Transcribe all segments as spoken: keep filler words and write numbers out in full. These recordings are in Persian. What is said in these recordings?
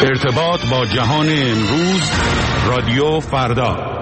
ارتباط با جهان امروز، رادیو فردا.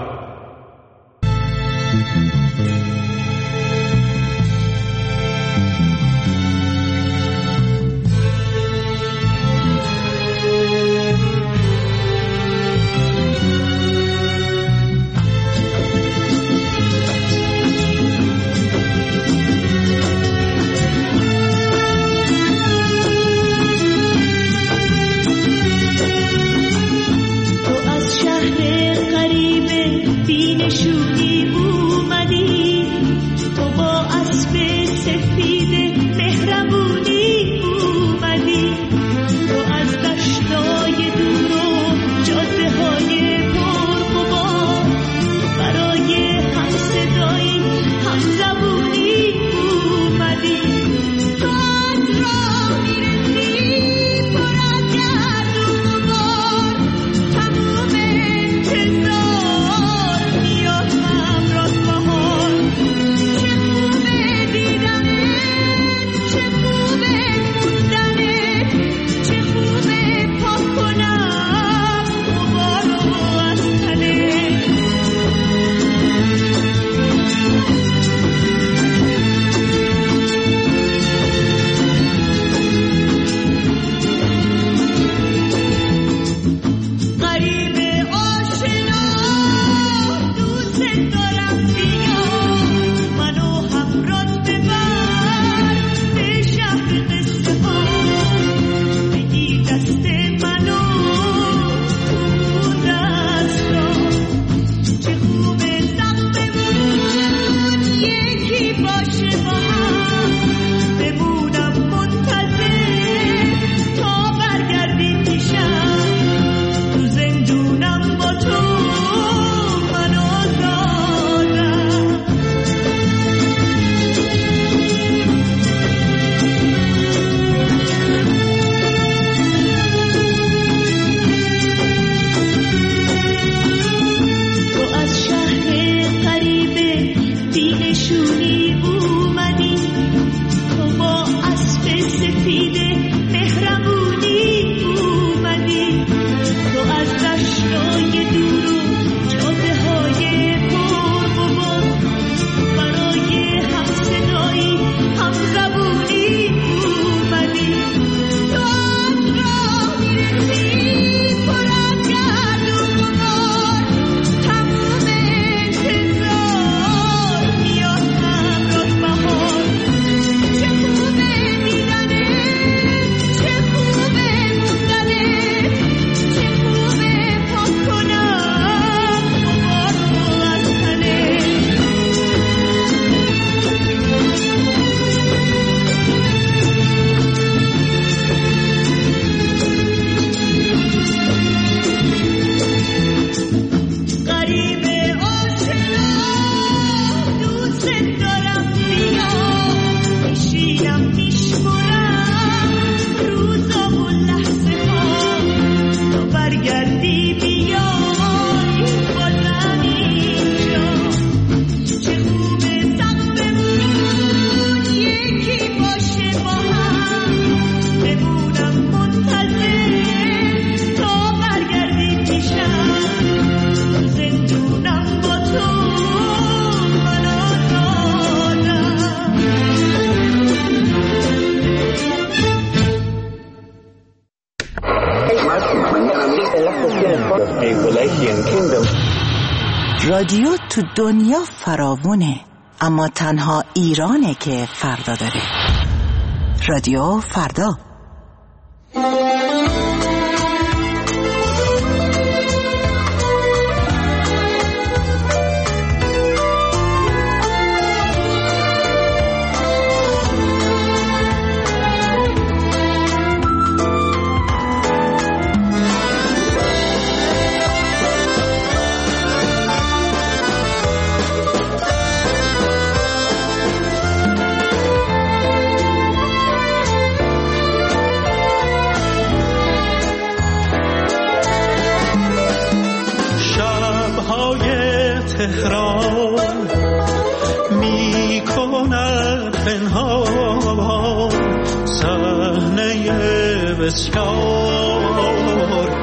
رادیو تو دنیا فراوونه، اما تنها ایرانه که فردا داره. رادیو فردا. تهران می کند پنهان صحنه بسیار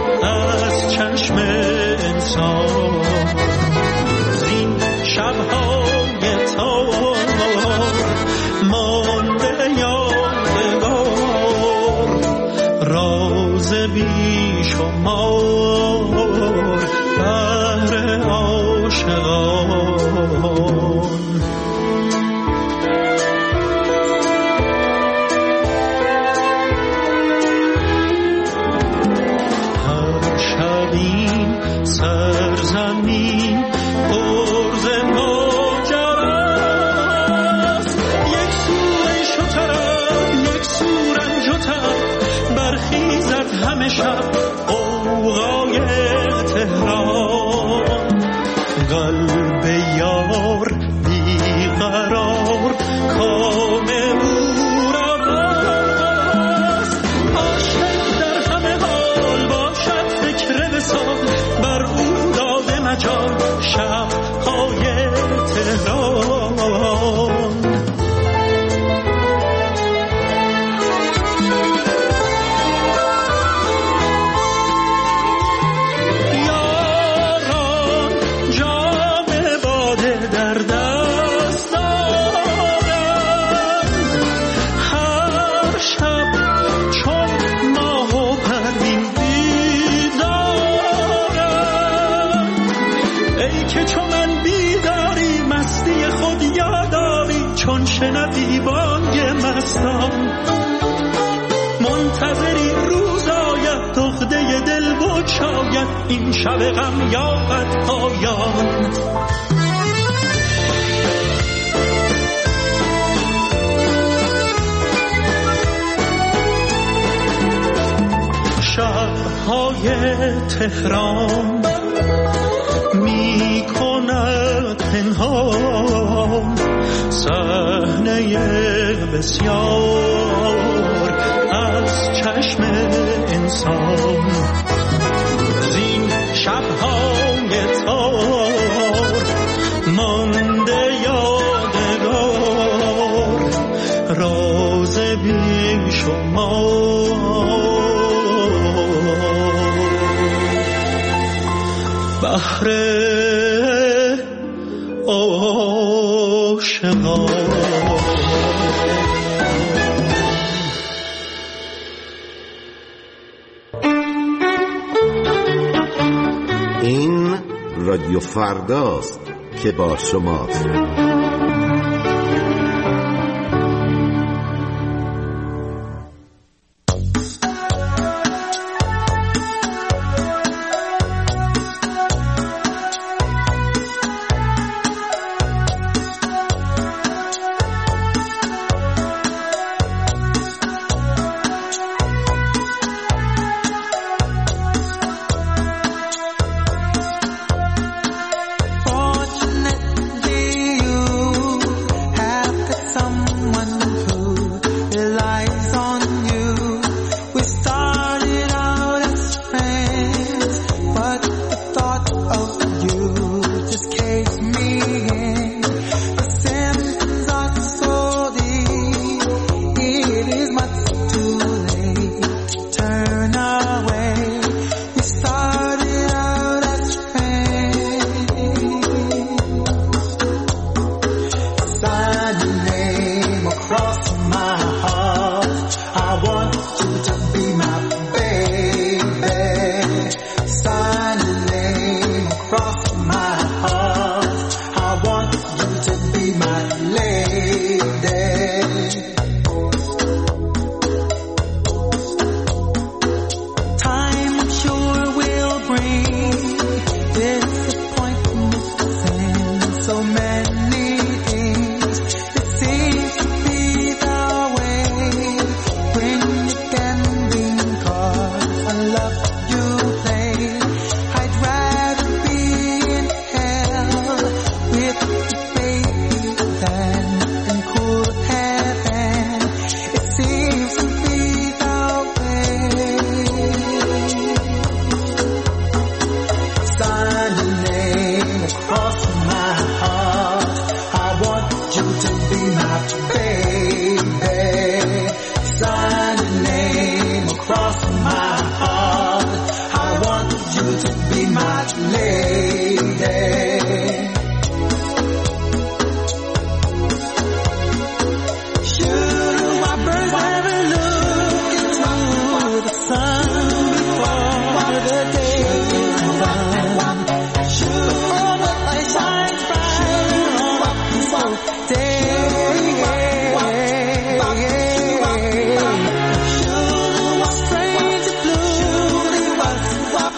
روز بی شمار بهر عاشقان. هر شب این سرزمین پرز ماجراست، یک سوی شترم یک سو رنج و تب، برخیزد همه شب غوغای تهران. قلب یار بیقرار کام او را باست، عاشق در همه حال باشد فکر وصال، بر او داده مجال شب‌های تهران. یاران جام باده در دست دارند، هر شب چون ماه و پروین بیدارند. ای که چون من بیداری مستی خود یاداری، چون شنوی بانگ مستان منتظری روز آید دخده دل بگشاید، این شب غم یابد پایان. شب‌های تهران می کند پنهان صحنه بسیار از چشم انسان. زین شب‌های تار مانده یادگار، راز بی شمار بهر عاشقان. این رادیو فرداست که با شماست. Fortunately, you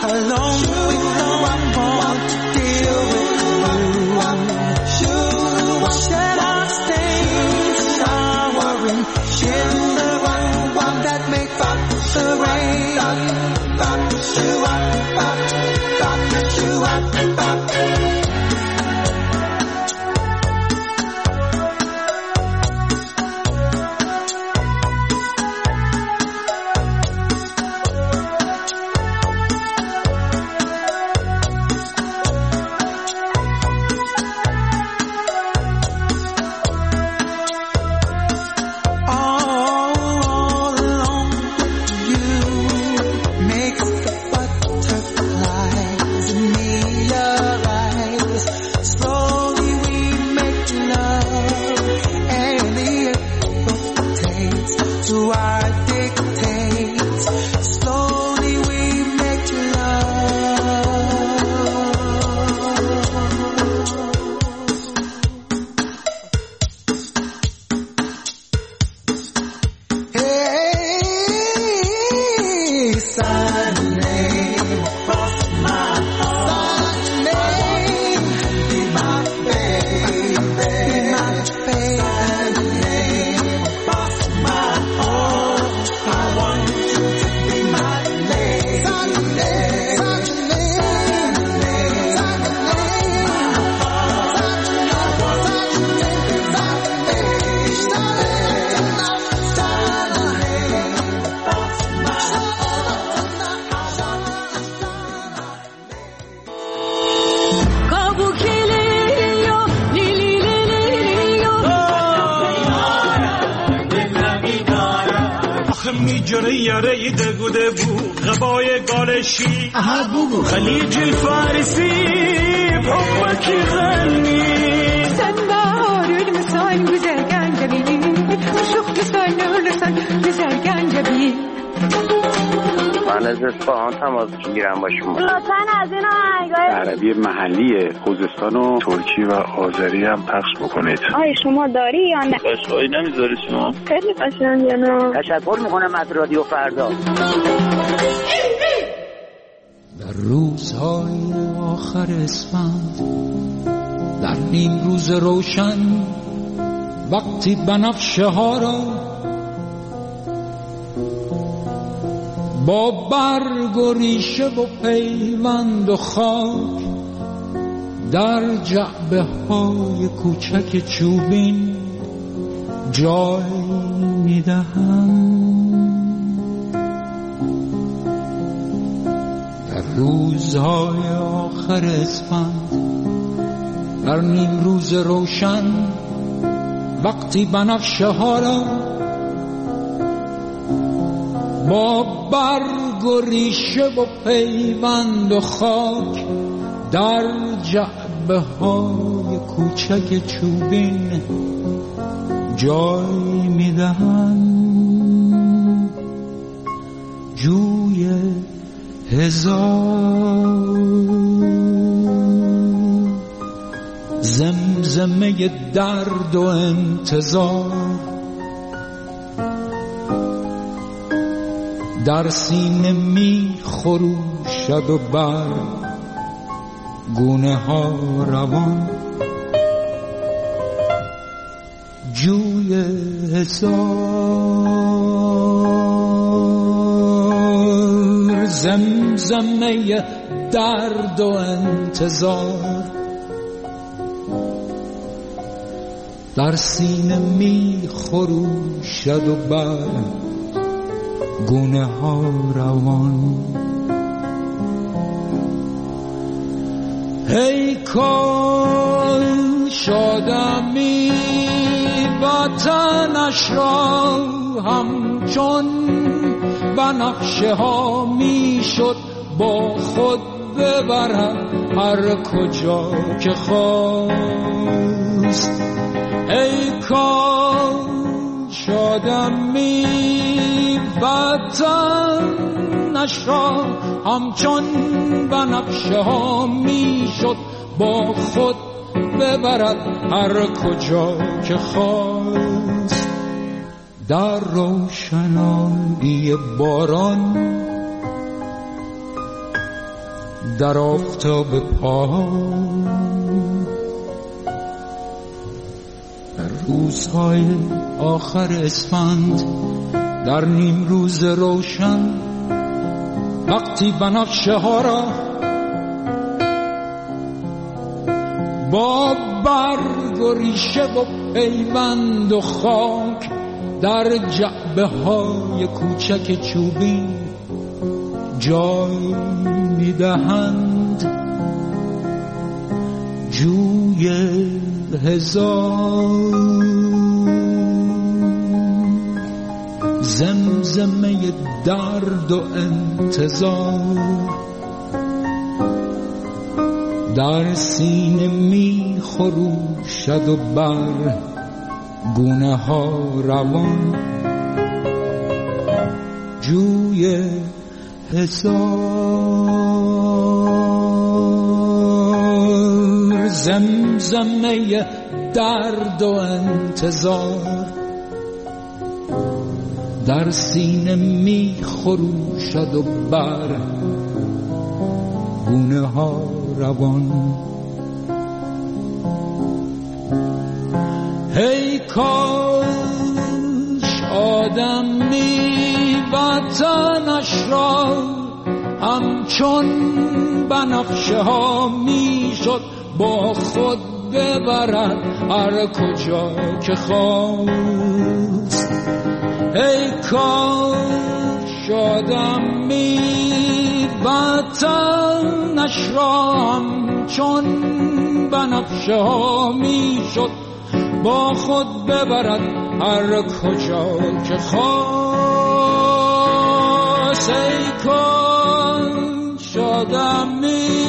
alone with no one more to deal with you. Shed our stains, showering in the one, one that make up the rain. جره یاره دگو دگو غبای گالشی خلیج الفارسي بحبك يغني sen baharül misal güzel gencebi Aşık misal nurlusan güzel gencebi من از اصفهان تماس میگیرم با شما. لطفاً از این آهنگای عربی محلی خوزستان و ترکی و آذری هم پخش بکنید. آی شما داری یا نه؟ قشقایی نمیذاری شما؟ خیلی قشنگه نه. تشکر میکنم از رادیو فردا. در روزهای آخر اسفند در نیم روز روشن وقتی بنفشه ها را با برگ و ریشه و پیوند و خاک در جعبه های کوچک چوبین جای میدهم. در روزهای آخر اسفند در نیم روز روشن وقتی بنفشه ها را با برگ و ریشه و پیوند و خاک در جعبه های کوچک چوبین جای میدهند. جوی هزار زمزمه درد و انتظار در سینه می خروشد و بر گونه ها روان. جوی هزار زمزمه درد و انتظار در سینه می خروشد و بر گونه ها روان. ای کاش آدمی وطنش را همچون بنفشه ها می شد با خود ببرد هر کجا که خواست. ای کاش آدمی وطنش را همچون بنفشه ها می شد با خود ببرد هر کجا که خواست. در روشنایی باران در آفتاب پای، در روزهای آخر اسفند، در نیم روز روشن، وقتی بنفشه ها را با برگ و ریشه و پیوند و خاک در جعبه های کوچک چوبی جای میدهند، جوی هزار زمزمه درد و انتظار در سینه می خروشد و بر گونه ها روان جوی هزار زمزمه درد و انتظار در سینه می خروشد و بر گونه ها روان. هی کاش آدمی وطنش را همچون بنفشه ها می شد با خود ببرد هر کجا که خواست. ای کاش آدمی وطنش را همچون بنفشه ها می شد با خود ببرد هر کجا که خواست. ای کاش آدمی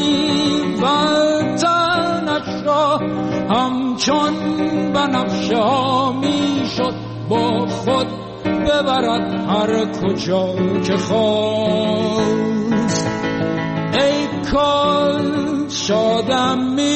وطنش را همچون بنفشه ها می شد با خود ببرد هر کجا که خواست. ای کاش آدمی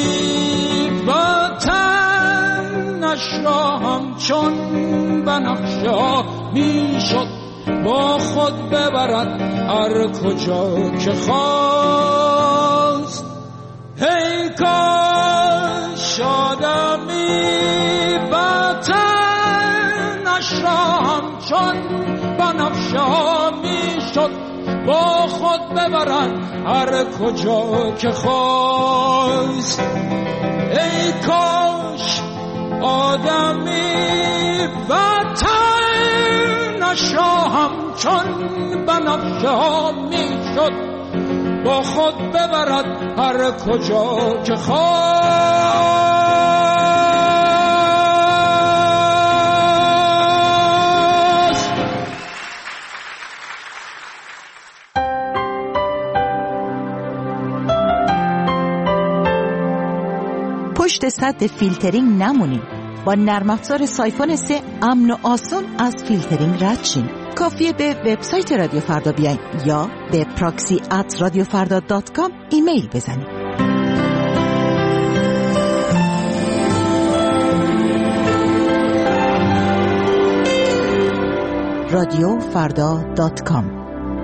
وطنش را همچون بنفشه ها می شد با خود ببرد هر کجا که خواست. ای کاش آدمی وطنش را همچون بنفشه ها می شد با خود ببرد هر کجا که خواست. ای کاش آدمی وطنش را همچون بنفشه ها می شد با خود ببرد هر کجا که خواست. پشت سد فیلترینگ نمونید. با نرم افزار سایفون سه امن و آسان از فیلترینگ رد شین. کافیه به وبسایت رادیو فردا بیاین یا به پراکسی ات رادیو فردا دات کام ایمیل بزنید. رادیو فردا دات کام.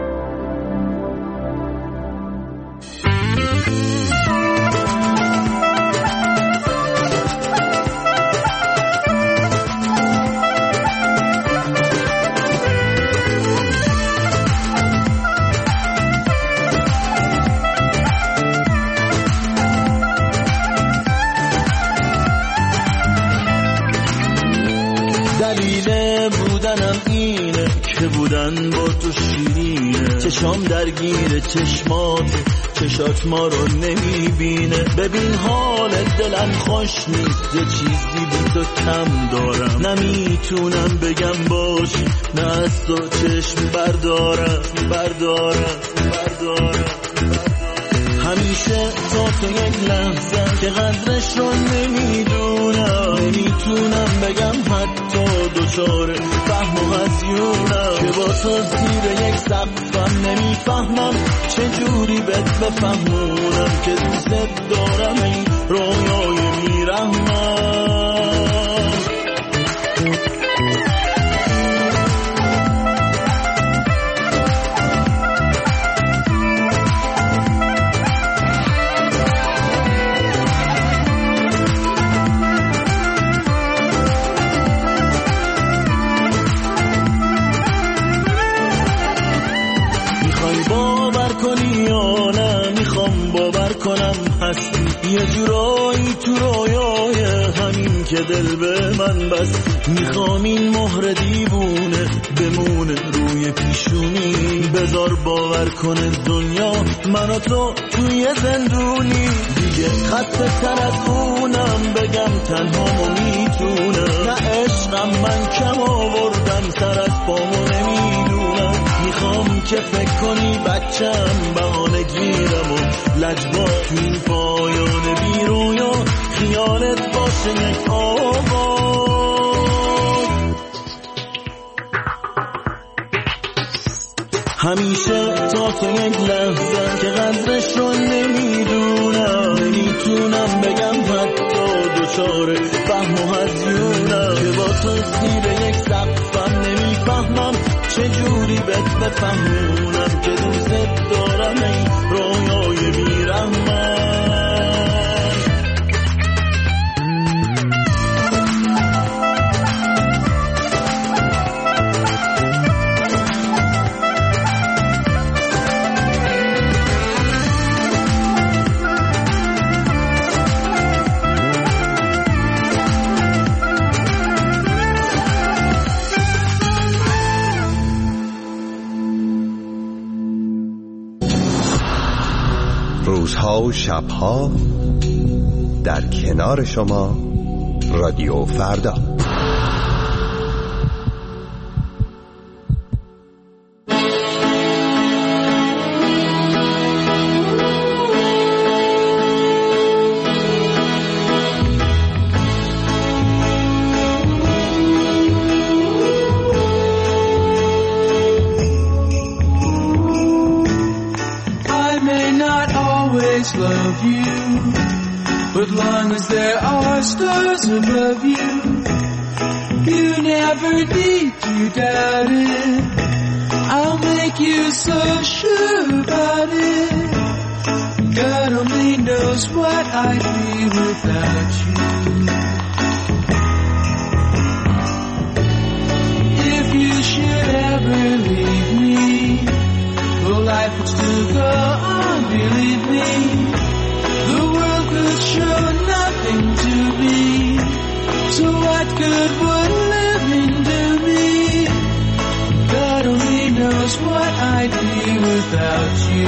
بودن با تو شیرینه، چشام درگیره چشمات، چشات ما رو نمیبینه. ببین حال دلم خوش نیست، یه چیزی بی تو کم دارم، نمیتونم بگم باشی، نه از تو چشم بردارم بردارم بردارم. همیشه تا تو یک لحظه که قدرش رو نمیدونم، نمیتونم بگم حتی دوچار فهم و هزیونم، که با تو زیر یک سقفم نمیفهمم چجوری بهت بفهمونم که دوست دارم این رویای میرحمم. هستی یه جورایی تو رویای همین که دل به من بست. میخوام این مهر دیوونه بمونه روی پیشونی، بذار باور کنه دنیا من و تو توی زندونی. دیگه خسته تر از اونم بگم تنهامو میتونم، نه عشقم من کم آوردم سر از پامو نمیدونم. میخوام که فکر کنی بچم بهانه گیرم و لجبا تو این پایان بی رویا خیالت باشه یک آواز. همیشه تا تو یک لحظه که قدرش رو نمیدونم، نمیتونم بگم حتی دوچاره فهم و هزیونم که با تو زیر یک سقفم. نمیفهمم چجوری بهت بفهمونم که دوست دارم ای رویای بیرحمم. روزها و شبها در کنار شما رادیو فردا. Love you, but long as there are stars above you, you never need to doubt it. I'll make you so sure about it. God only knows what I'd be without you. If you should ever leave me, well, life would still go on, believe me. The world could show nothing to me, so what good would living do me? God only knows what I'd be without you.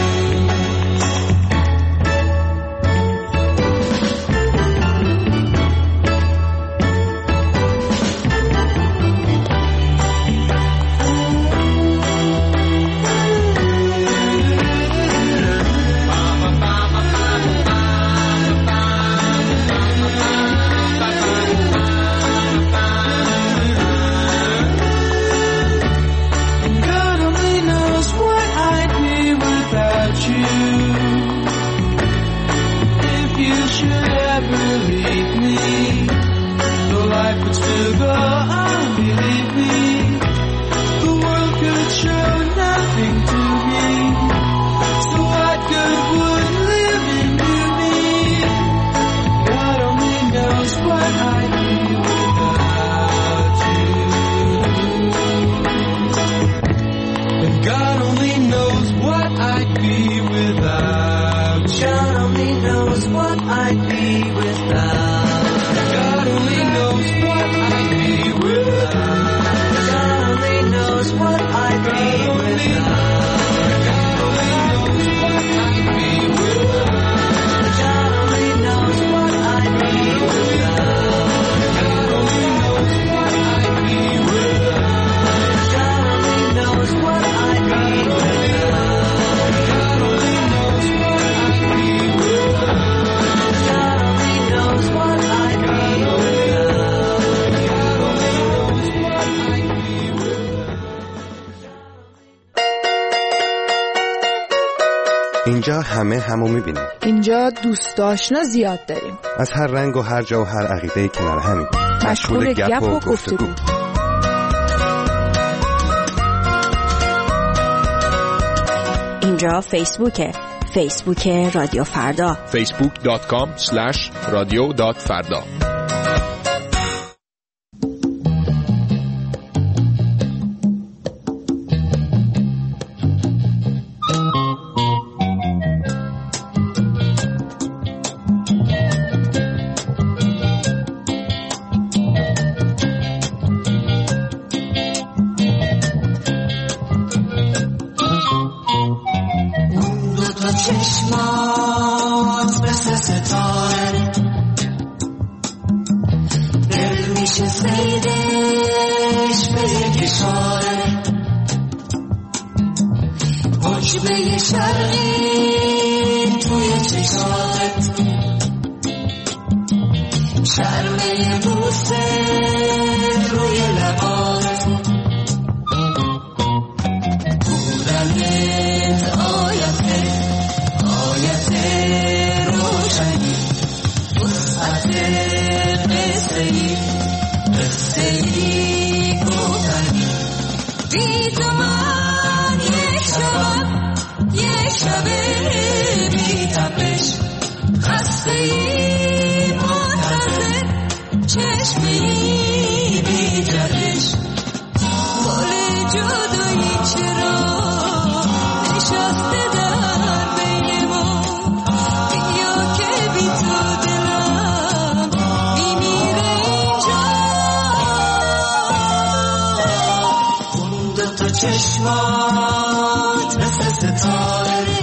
اینجا همه همو میبینیم. اینجا دوست آشنا زیاد داریم. از هر رنگ و هر جا و هر عقیده‌ای کنار همین. مشغول گپ و گفتگو. اینجا فیسبوکه. فیسبوک رادیو فردا. فیسبوک دات کام اسلش رادیو دات فردا. تا چشمات مثل ستاره دل میشه سیدش به یک اشاره حجبه شرقی توی چشمات شرمه بوسه روی لبات بودنت آیته آیت روشنی وسعت قصه ای قصه ای گفتنی بی تو من یک شب یک شب بی تپش خسته ای منتظر چشمی بی جهش گل جدایی چرا نشسته در بین ما بیا که بی تو دلم میمیره اینجا اون دوتا چشمات مثل ستاره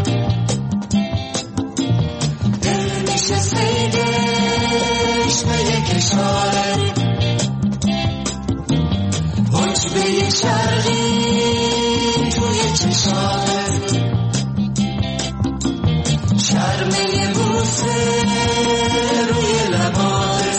دل میشه سیدش به یک اشاره حجبه شرقی توی چشمات شرمه بوسه روی لبات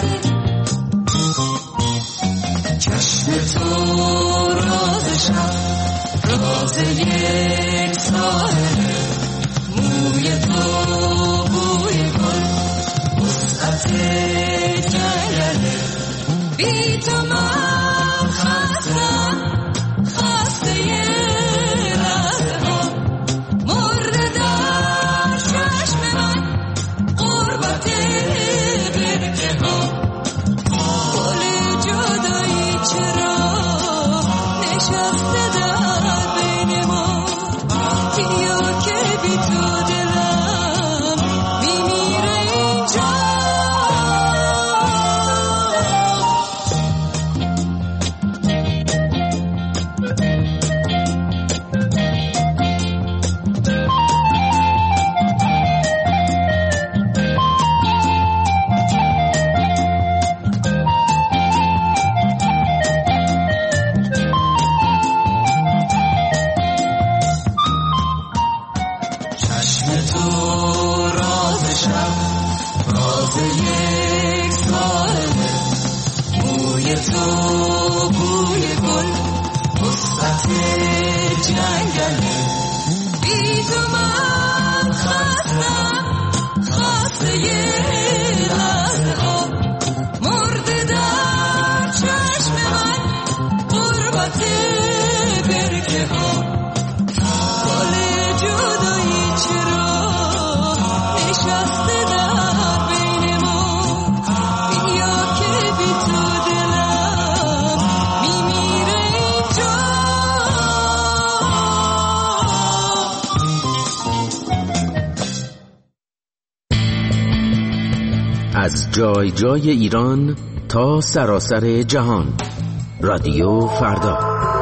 چشم تو رازشم راز یک ساحله موی تو بوی گل وسعت جنگله بی تو من خستم خسته یه لحظه ها مرده در چشم من قربت برکه ها گل جدایی چرا نشسته در بین ما بیا که بی تو دلم میمیره اینجا چشم تو رازشم راز یک ساله موی تو بوی گل وسعت جنگله بی تو من خستم خسته یه لحظه ها مرده در چشم من قربت برکه ها گل جدایی چرا نشسته در بین ما بیا که بی تو دلم میمیره اینجا از جای جای ایران تا سراسر جهان رادیو فردا.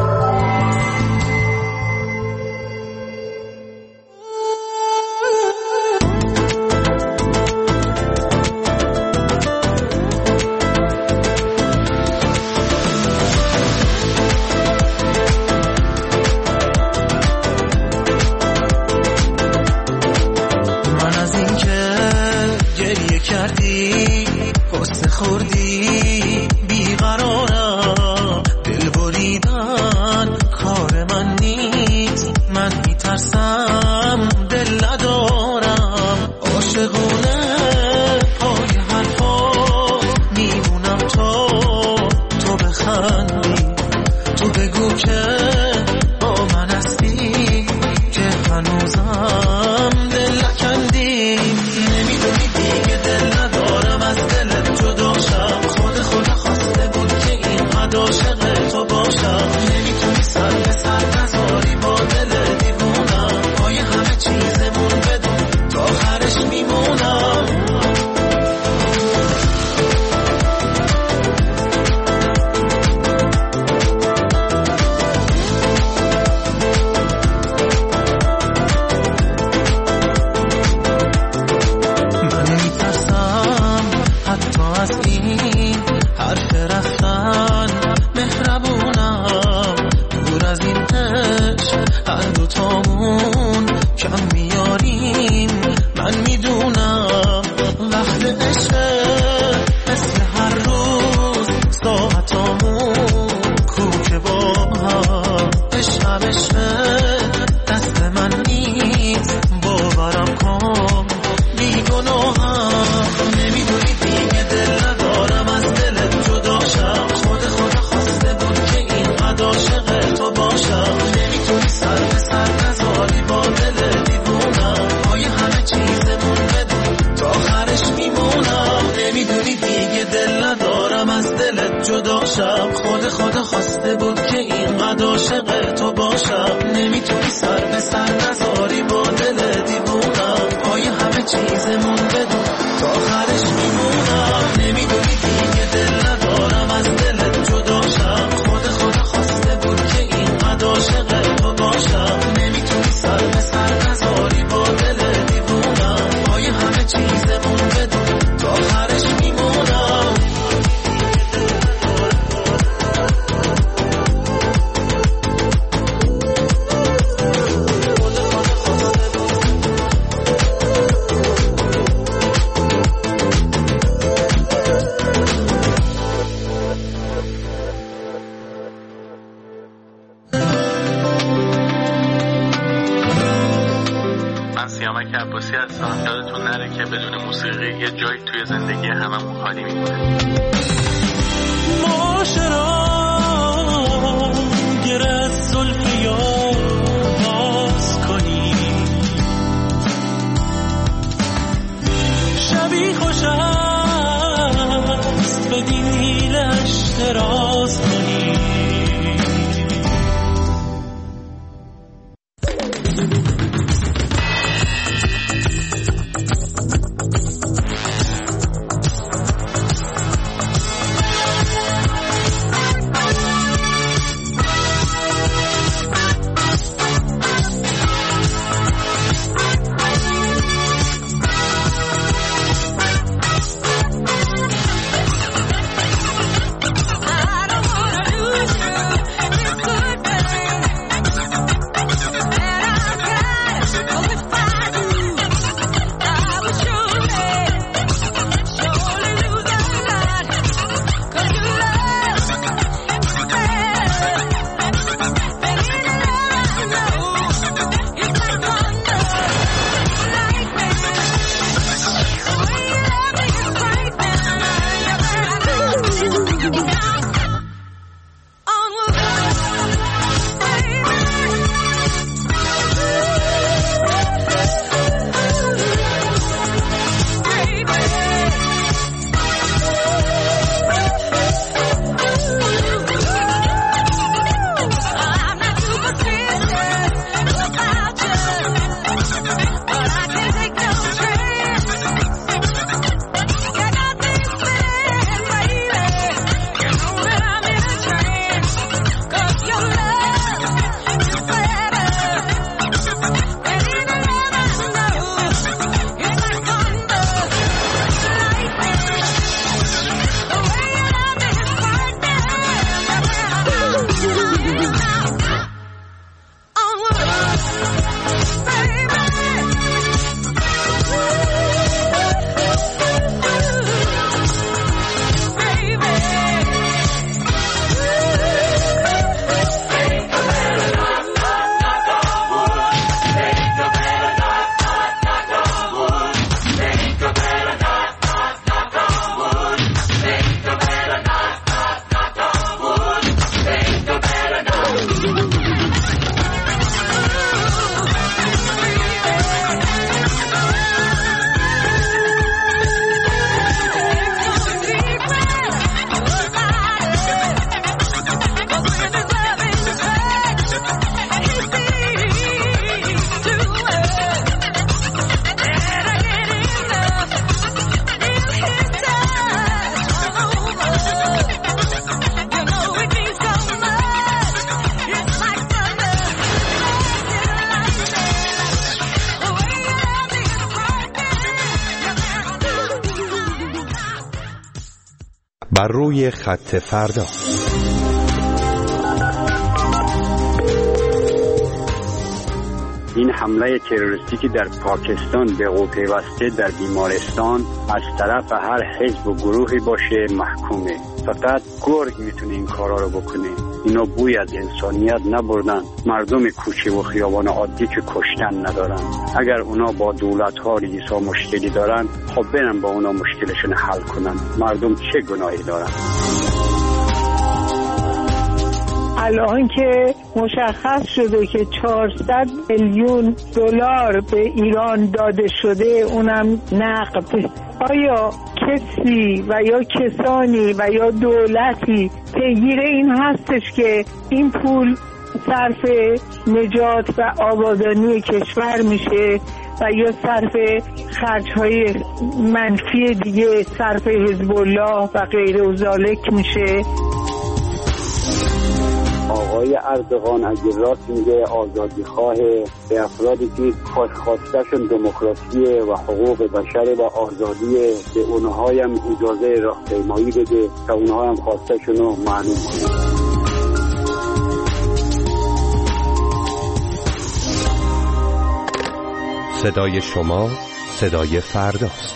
من از این که گریه کردی قصه خوردی بیقرارم دل بریدم خدا خواسته بود که اینقدر عاشق تو باشم. نمیتونی سر به سر نذاری با دل دیوونم. پای همه چیزمون بدون تا آخرش میمونم. نمیدونی دیگه دل ندارم از دلت جداشم. خود خدا خواسته بود که اینقدر عاشق تو باشم. نمیتونی سر به سر نذاری با دل دیوونم. پای همه چیزمون بدون تا آخرش میمونم. عباسی هستم. یادتون نره که بدون موسیقی یه جایی توی زندگی هممون خالی میمونه. معاشرا گره زلف یار باز کنی. شبی خوش است به دیلش دراز کنی. بر روی خط فردا. این حمله تروریستی در پاکستان به قو پیوسته در بیمارستان از طرف هر حزب و گروهی باشه محکومه. فقط گرگ میتونه این کارا رو بکنه. اینا بوی از انسانیت نبردن. مردم کوچه و خیابان عادی که کشتن ندارن. اگر اونا با دولت ها رئیسا مشکلی دارن، خب برن با اونا مشکلشون حل کنن. مردم چه گناهی دارن؟ الان که مشخص شده که چهارصد میلیون دلار به ایران داده شده، اونم نقد، آیا کسی و یا کسانی و یا دولتی پیگیر این هستش که این پول صرف نجات و آبادانی کشور میشه و یا صرف خرج‌های منفی دیگه، صرف حزب الله و غیره و ذالک میشه؟ آقای اردوغان اگه راست میگه آزادی خواه، به افرادی که خواستشون دموکراسیه و حقوق بشر و آزادیه، به اونهایم اجازه راهپیمایی بده تا اونهایم خواستشون رو معلوم کنه. صدای شما صدای فرداست.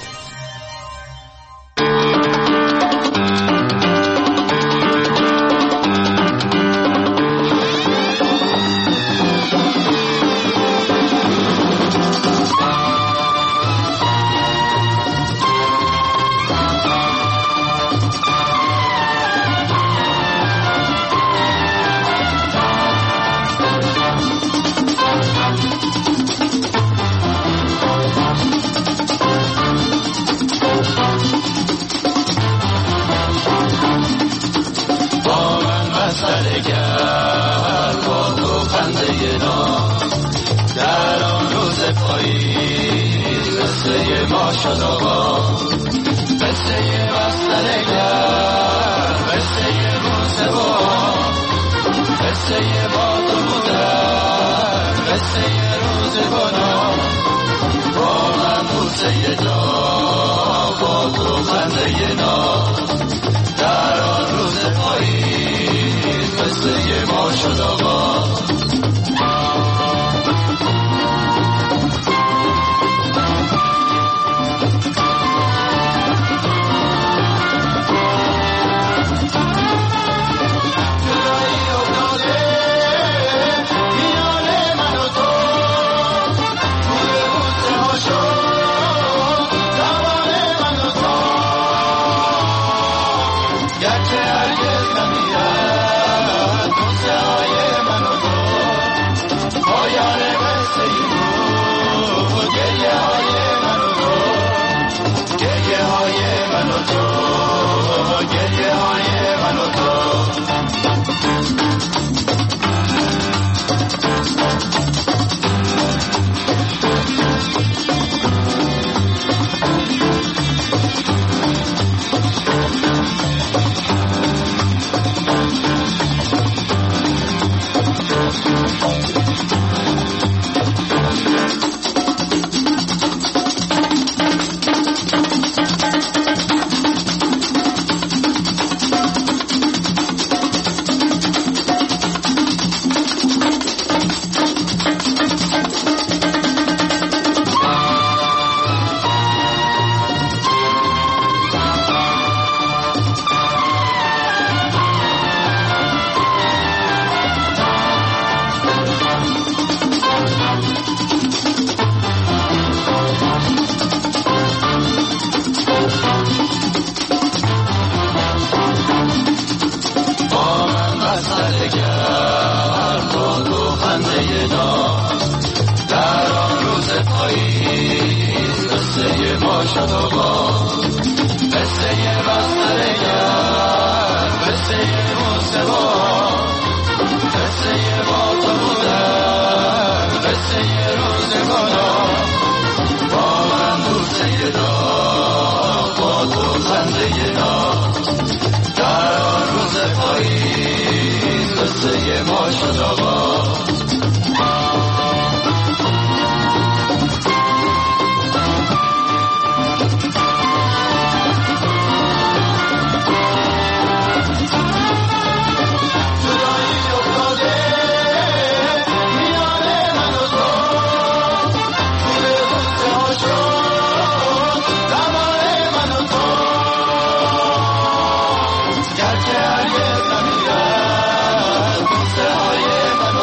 گرچه هرگز نمیرد دوسته های من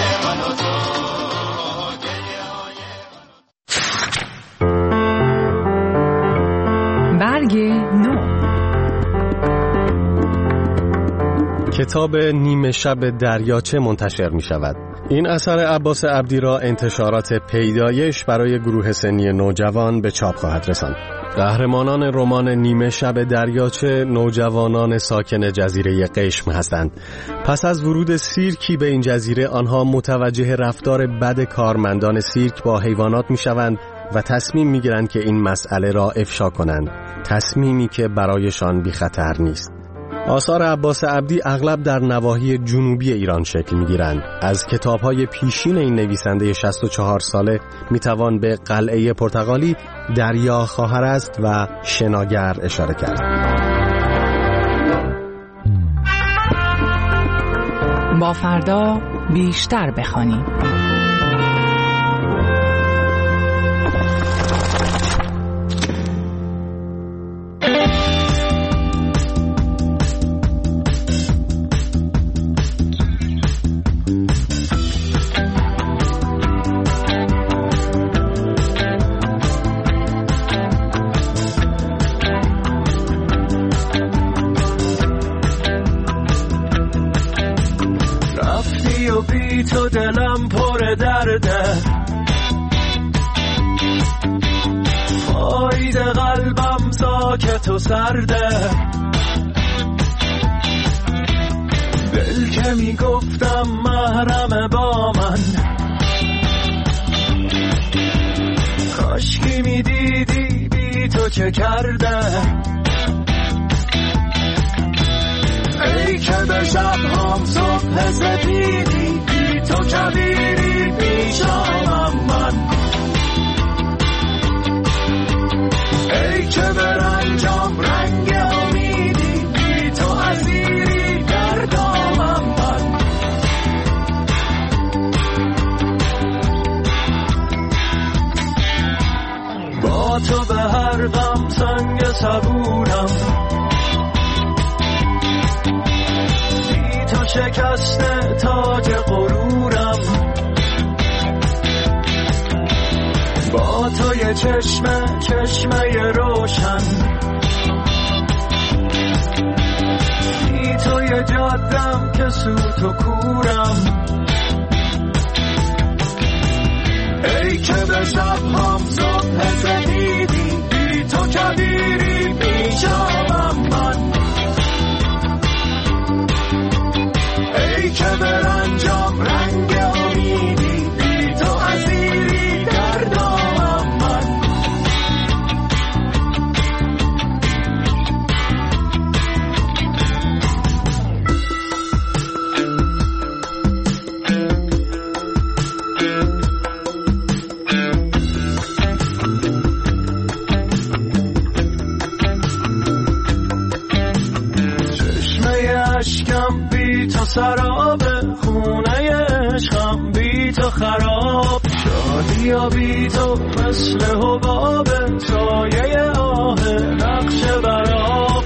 من و تو. برگ نو. کتاب نیمه شب دریاچه منتشر می شود. این اثر عباس عبدی را انتشارات پیدایش برای گروه سنی نوجوان به چاپ خواهد رساند. قهرمانان رمان نیمه شب دریاچه نوجوانان ساکن جزیره قشم هستند. پس از ورود سیرکی به این جزیره آنها متوجه رفتار بد کارمندان سیرک با حیوانات می شوند و تصمیم می گیرند که این مسئله را افشا کنند. تصمیمی که برایشان بی خطر نیست. آثار عباس عبدی اغلب در نواحی جنوبی ایران شکل می‌گیرند. از کتاب‌های پیشین این نویسنده شصت و چهار ساله می‌توان به قلعه پرتغالی، دریا خواهر است و شناگر اشاره کرد. با فردا بیشتر بخوانیم. تو دلم پر درده، پاید قلبم ساکت و سرده، دل که میگفتم محرم با من، کاشکی میدیدی بی تو چه کرده. ای که به شب هم صبح سپیدی، بی تو کبیری پیشامم من. ای که به رنجام رنگ امیدی، بی تو اسیری در دامم من. با تو به هر غم سنگ صبورم، شکسته تاج غرورم. با توی چشمه چشمه روشن، بی توی جادم که سوت و کورم. ای که به شب هم صبح سپیدی، بی تو کبیری پیشامم من. ای که به رنجام رنگ امیدی، بی تو اسیری در دامم من. چشمه اشکم بی تو سراب، خونه عشقم بی تو خراب. شادی یا بی تو مثل حباب، سایه آه نقش براب.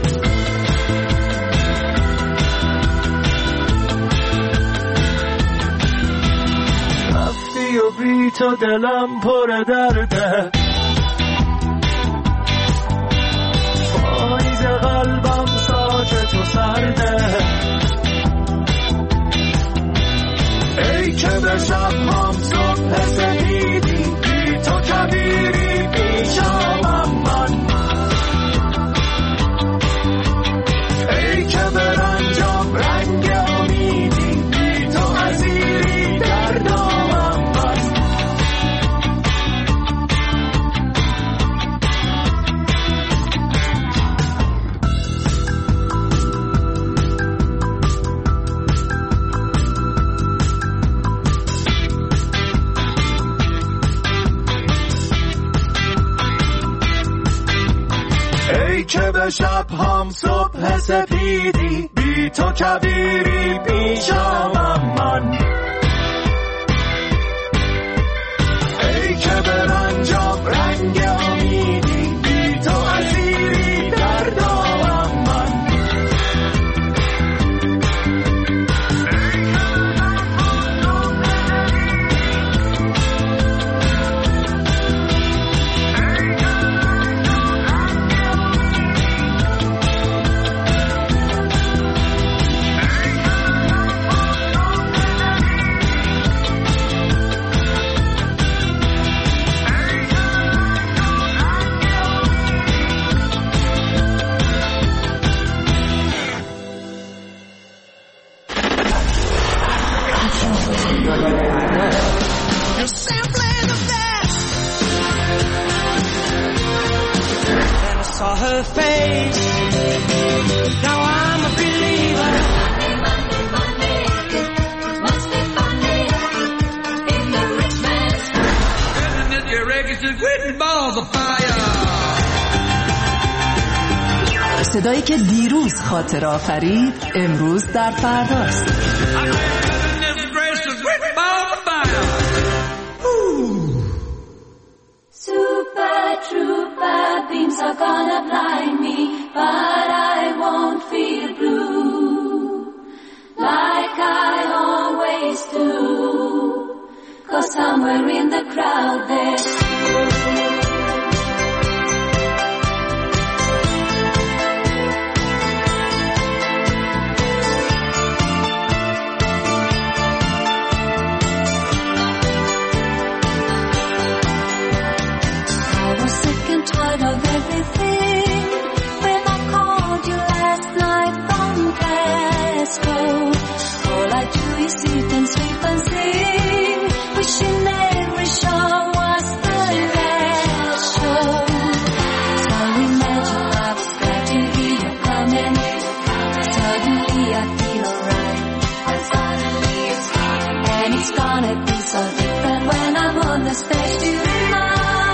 رفتی و بی تو دلم پر درده، پاییز قلبم ساکت و سرده. ای که به شب هم صبح سپیدی، بی تو کبیری پیشامم من. ای که به رنجام رنگ امیدی، بی تو اسیری در دامم من. ای که به شب هم صبح سپیدی، بی تو کبیری پیشامم من. ای که به رنجام رنگ امیدی، بی تو اسیری در دامم من. ای که به شب هم صبح Saw her face. Now I'm a believer. Monday, Monday, Monday. It must be Monday in the rich man's house. Isn't it your records with balls of fire? صدایی که دیروز خاطر آفرید امروز در فرداست. Super trooper beams are gonna blind me, but I won't feel blue like I always do, 'cause somewhere in the crowd there's tired of everything. When I called you last night from Glasgow, all I do is sit and sleep and sing, wishing every show was the last show. So imagine I was glad to hear you coming. Suddenly I feel alright, and suddenly it's fine. And it's gonna be so different when I'm on the stage tonight.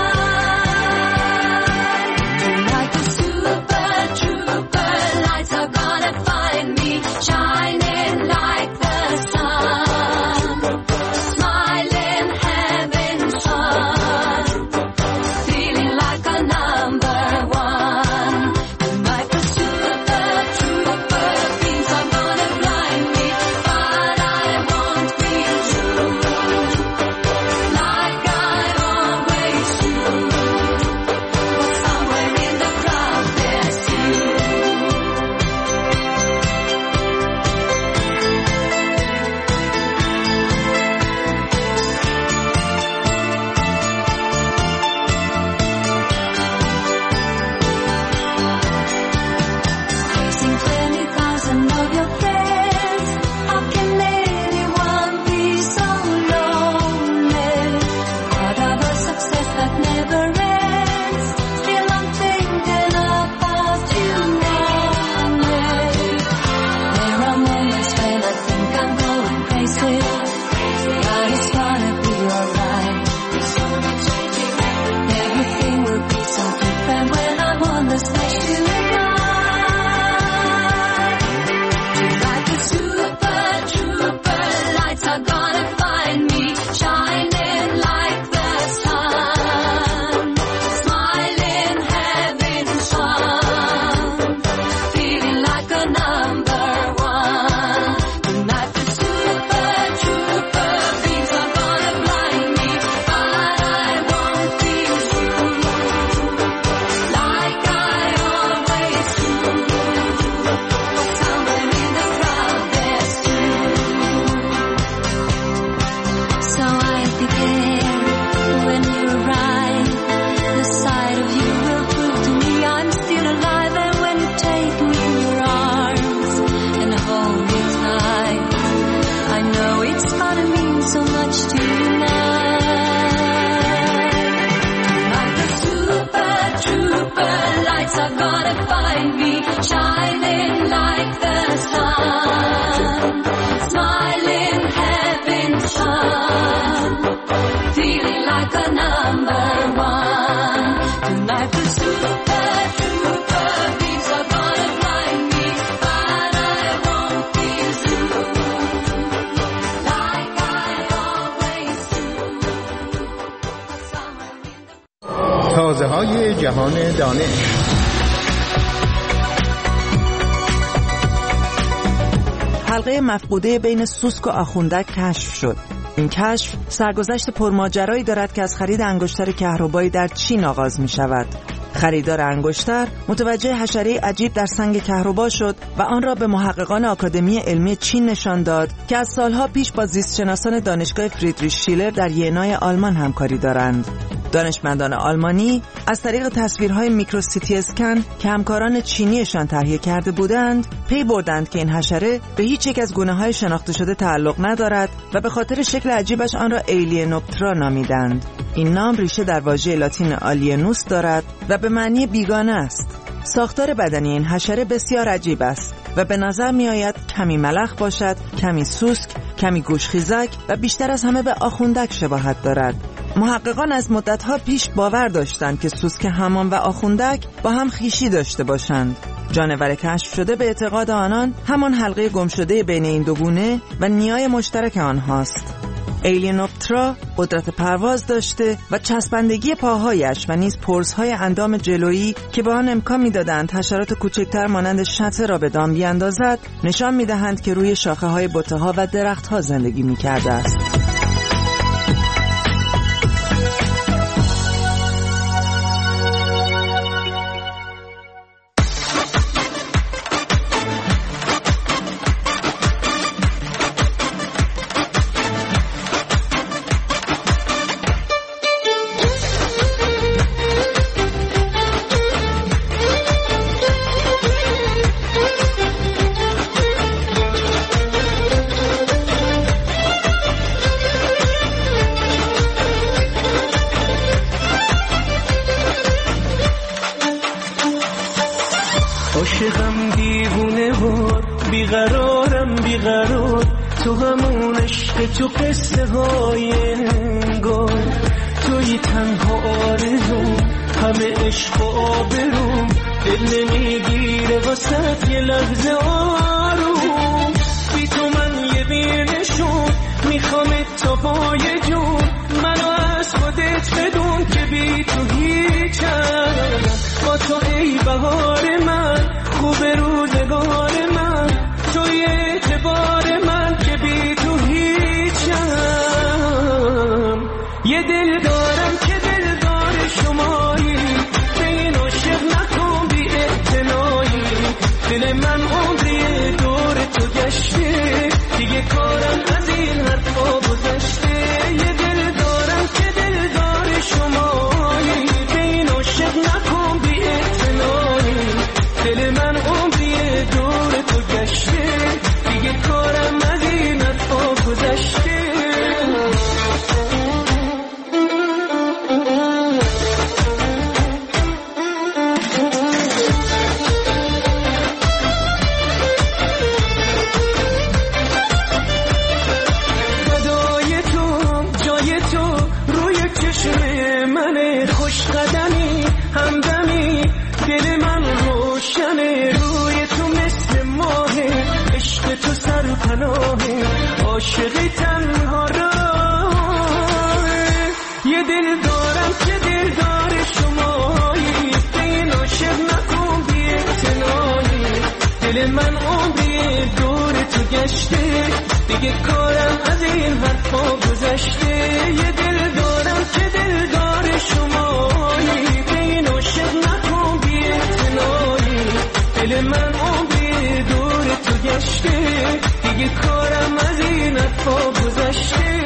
تازه‌های جهان دانش. حلقه مفقوده بین سوسک و آخوندک کشف شد. این کشف سرگذشت پرماجرایی دارد که از خرید انگشتر کهربایی در چین آغاز می شود. خریدار انگشتر متوجه حشره عجیب در سنگ کهربا شد و آن را به محققان آکادمی علمی چین نشان داد که از سالها پیش با زیستشناسان دانشگاه فریدریش شیلر در ینای آلمان همکاری دارند. دانشمندان آلمانی از طریق تصویرهای میکروسیتی اسکن که همکاران چینیشان تهیه کرده بودند پی بردند که این حشره به هیچ یک از گونه‌های شناخته شده تعلق ندارد و به خاطر شکل عجیبش آن را ایلینوپترا نامیدند. این نام ریشه در واژه لاتین آلینوس دارد و به معنی بیگانه است. ساختار بدنی این حشره بسیار عجیب است و به نظر می آید کمی ملخ باشد، کمی سوسک، کمی گوشخیزک و بیشتر از همه به آخوندک شباهت دارد. محققان از مدتها پیش باور داشتند که سوسک حمام و آخوندک با هم خویشی داشته باشند. جانور کشف شده به اعتقاد آنان همان حلقه گم شده بین این دو گونه و نیای مشترک آنهاست. ایلینوپترا قدرت پرواز داشته و چسبندگی پاهایش و نیز پرزهای اندام جلویی که به آن امکان می‌دادند حشرات کوچکتر مانند شته را به دام بیاندازد نشان می‌دهند که روی شاخه‌های بوته‌ها و درخت‌ها زندگی می‌کرده است. عاشقم دیوونه وار بیقرارم بیقرار تو همون عشق تو قصه های انگار توی تنها آرزوم همه عشق و آبروم دل نمیگیره واسه یه لحظه آروم بی تو من یه بینشون میخوامت تا پای جون منو از خودت بدون که بی تو هیچم با تو ای بهار من خوب روزگار من توی اعتبار من که بی تو هیچم یه دل دارم که دلدار شمایی به این عاشق نکن بی اعتنایی دل من عمری دور تو گشته دیگه کارم از این حرفا گذشته یه دل دارم که دلدار شمایی به این عاشق نکن بی اعتنایی دل من عمری دور تو گشته دیگه کارم از این حرفا گذشته فدای تو جای تو روی چشم منه خوش قدمی همدمی دل من روشنه روی تو مثل ماهه عشق تو سرپناهه عاشقی تنها راهه یه دل دارم که دلدار شمایی به این عاشق نکن بی اعتنایی دل من عمری دور تو گشته دیگه کارم از این حرفا گذشته یه دل دارم که دلدار شمایی به این عاشق نکن بی اعتنایی دل من عمری دور تو گشته دیگه کارم از این حرفا گذشته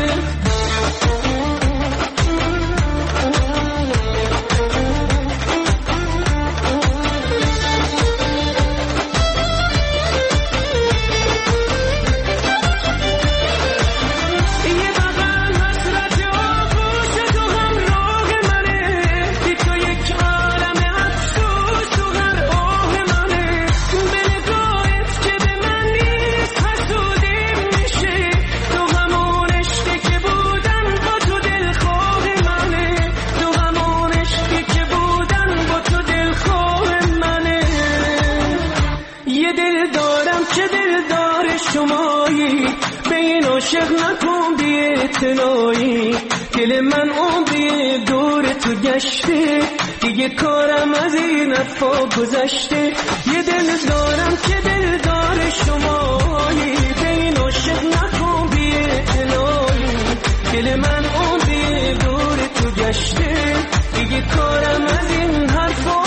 عاشق نکن بی اعتنایی دل من عمری دور تو گشته دیگه کارم از این حرفا گذشته یه دل دارم که دلدار شمایی به این عاشق نکن بی اعتنایی دل من عمری دور تو گشته دیگه کارم از این حرفا